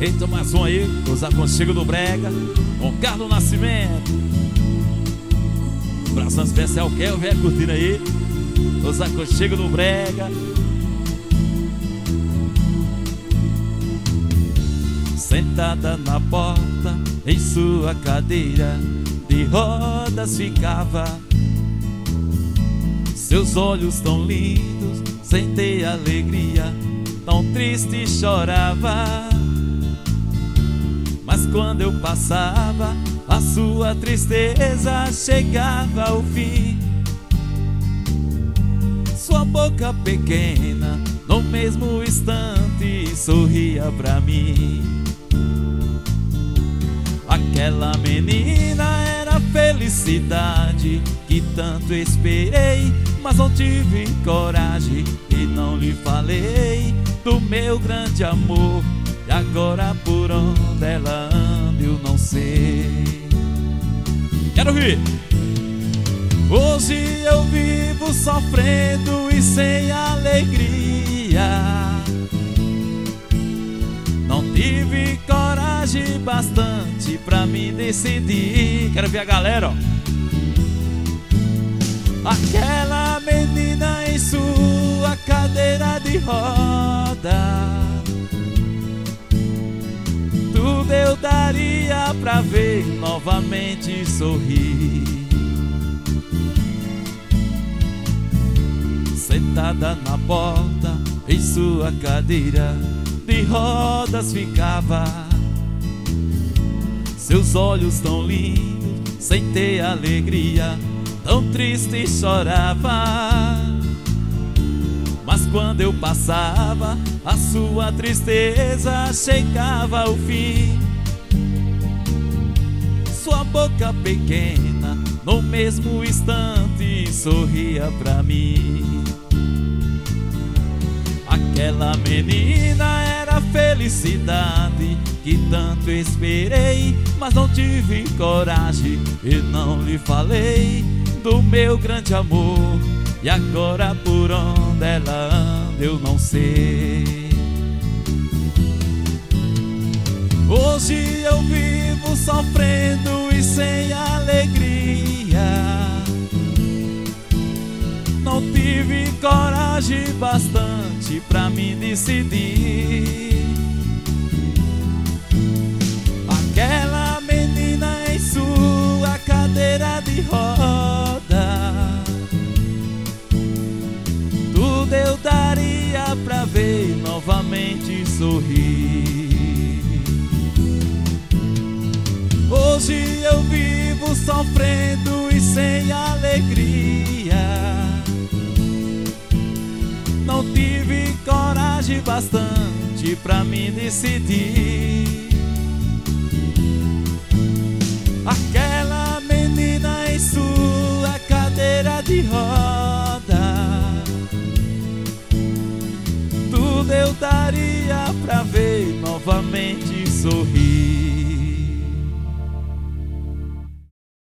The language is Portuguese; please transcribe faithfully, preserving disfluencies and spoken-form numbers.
Eita, mais um aí, os aconchegos do Brega, com Carlos Nascimento. Abração especial, Kel, vem curtindo aí, os aconchegos do Brega. Sentada na porta, em sua cadeira de rodas ficava. Seus olhos tão lindos, sem ter alegria, tão triste chorava. Mas quando eu passava, a sua tristeza chegava ao fim. Sua boca pequena, no mesmo instante, sorria pra mim. Aquela menina era a felicidade que tanto esperei, mas não tive coragem e não lhe falei do meu grande amor. E agora por onde ela anda eu não sei. Quero ouvir! Hoje eu vivo sofrendo e sem alegria. Não tive coragem bastante pra me decidir. Quero ver a galera, ó. Aquela menina em sua cadeira de roda, tudo eu daria pra ver novamente sorrir. Sentada na porta, em sua cadeira de rodas ficava. Seus olhos tão lindos, sem ter alegria, tão triste chorava. Mas quando eu passava, a sua tristeza chegava ao fim. Sua boca pequena, no mesmo instante, sorria pra mim. Aquela menina era a felicidade que tanto esperei, mas não tive coragem e não lhe falei do meu grande amor. E agora por onde ela anda eu não sei. Hoje eu vivo sofrendo e sem alegria. Não tive coragem bastante pra me decidir. Aquela menina em sua cadeira de roda, tudo eu daria pra ver novamente sorrir. Hoje eu vivo sofrendo e sem alegria. Não tive coragem bastante pra me decidir. Aquela menina em sua cadeira de roda, tudo eu daria pra ver novamente sorrir.